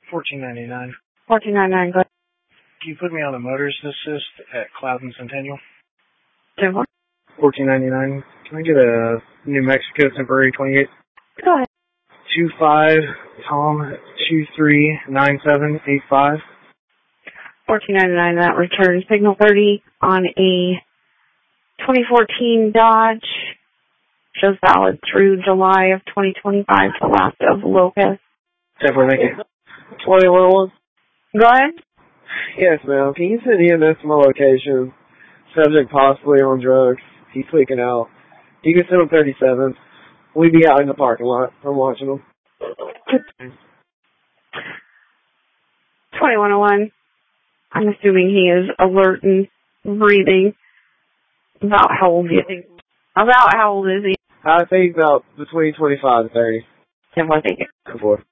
$14.99. $14.99. Go ahead. Can you put me on the motorist assist at Cloud and Centennial? $10. $14.99. Can I get a New Mexico temporary 28? Go ahead. 25 Tom 239785. $14.99. That return signal 30 on a 2014 Dodge. Shows valid through July of 2025 to last of Locust. Definitely, thank you. 2101. Go ahead. Yes, ma'am. Can you send EMS to my location? Subject possibly on drugs. He's freaking out. You can send him 37. We'd be out in the parking lot. I'm watching him. 2101. I'm assuming he is alert and breathing. About how old do you think? About how old is he? I think about between 25 and 30. Definitely think it. Go for it.